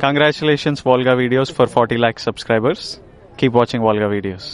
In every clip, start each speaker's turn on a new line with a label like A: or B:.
A: Congratulations Volga Videos for 40 lakh subscribers. Keep watching Volga Videos.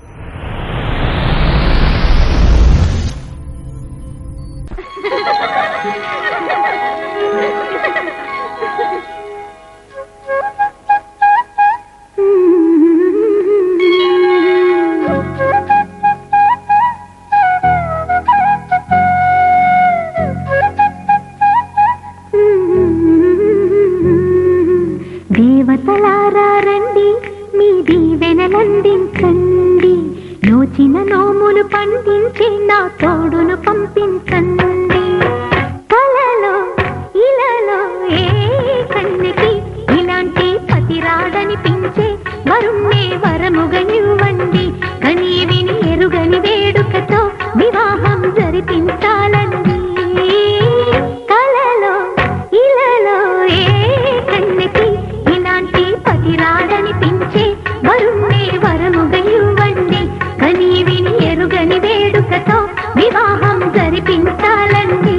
B: దేవతలారా రండి మీ దీవెనలందించండి నోచిన నోములు పండించి నా తోడును పంపించండి కలలో ఇలలో ఏ కన్నెకి ఇలాంటి పతిరాడనిపించే వరుణ్ణే వరముగా ఇవ్వండి కని విని ఎరుగని వేడుకతో వివాహం జరిపించాలండి కలలో ఇలలో ఏ కన్నెకి ఇలాంటి పతిరాడనిపించే వరుణ్ణే వరముగా ఇవ్వండి కని విని ఎరుగని వేడుకతో వివాహం జరిపించాలండి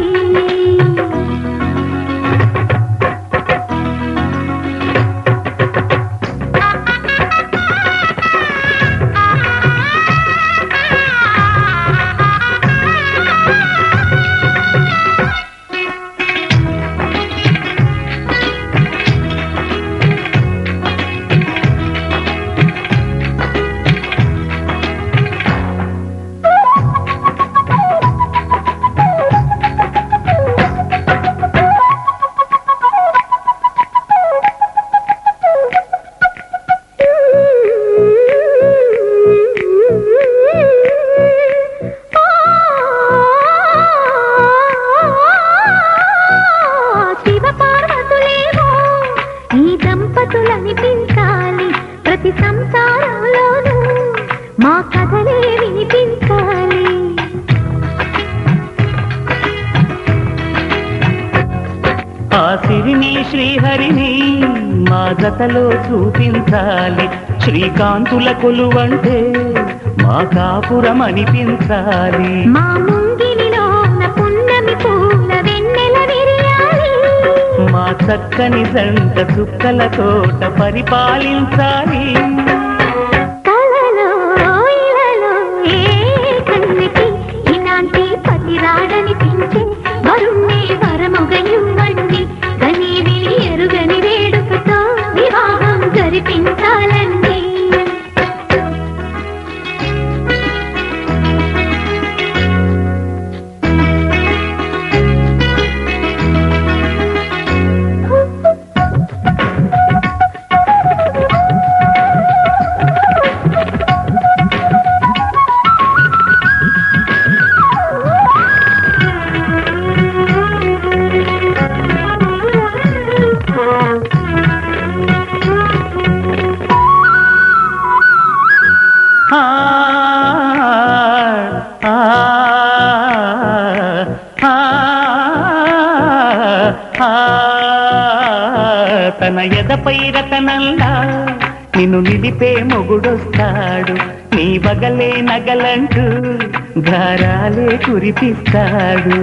B: దంపతులనిపించాలి ప్రతి సంసారంలోనూ మా కథలే వినిపించాలి
C: ఆ సిరిని శ్రీహరిని మా జతలో చూపించాలి శ్రీకాంతుల కొలువంటే మా కాపురం అనిపించాలి
B: మా ముంగిలిలోన పున్నమి పూల వెన్నెల విరియాలి
C: మా చక్కని జంట చుక్కల తోట పరిపాలించాలి
B: కలలో ఇలలో ఏ కన్నెకి ఇలాంటి పతిరాడనిపించే వరుణ్ణే వరముగా ఇవ్వండి కని విని ఎరుగని వేడుకతో వివాహం జరిపించాలండి
C: తన ఎదపై రతనంలా నిన్ను నిలిపే మొగుడొస్తాడు నీ బగలే నగలంటూ ధారాలే కురిపిస్తాడు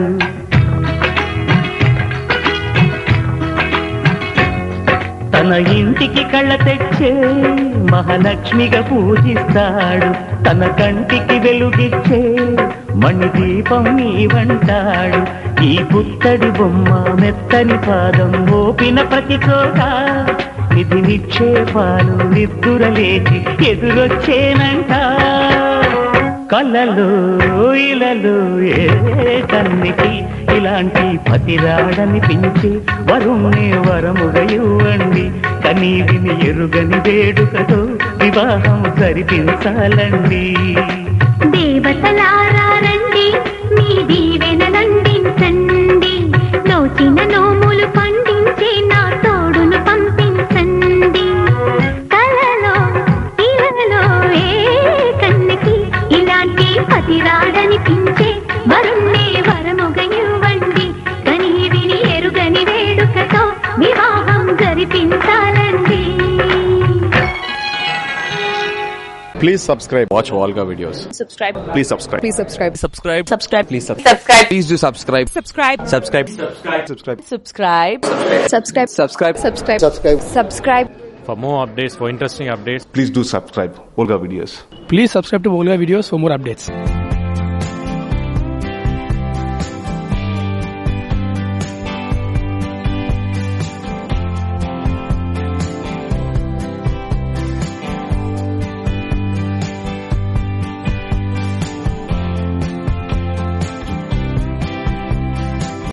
C: తన ఇంటికి కళ్ళ తెచ్చే మహాలక్ష్మిగా పూజిస్తాడు తన కంటికి వెలుగిచ్చే మణిదీపం నీవంటాడు ఈ పుత్తడి బొమ్మ మెత్తని పాదం మోపిన ప్రతి చోట నిధి నిక్షేపాలు నిద్దురలేచి ఎదురొచ్చేనంట కళ్ళలో ఇలలో ఏ కన్నికి ఇలాంటి పతిరాడనిపించి వరుణ్ణే వరముగా ఇవ్వండి కనీ విని ఎరుగని వేడుకతో వివాహం జరిపించాలండి
B: దేవతలారా రండి మీ దీవెనలందించండి నోచిన నోములు పండించి నా తోడును పంపించండి కలలో ఇలలో ఏ కన్నకి ఇలాంటి పతిరాడనిపించే వరుణ్ణే వరముగా ఇవ్వండి కని విని ఎరుగని వేడుకతో వివాహం జరిపించాలండి
D: Please subscribe.
A: Watch Volga videos.
E: Subscribe.
D: Please subscribe.
E: Please subscribe.
F: Subscribe.
E: Subscribe.
F: Please
E: Subscribe.
F: Please do subscribe.
E: Subscribe.
F: Subscribe.
D: Subscribe.
E: Subscribe. Subscribe.
F: Subscribe.
E: Subscribe. Subscribe.
G: For more updates, for interesting updates,
D: Please do subscribe. Volga videos.
H: Please subscribe to Volga videos for more updates.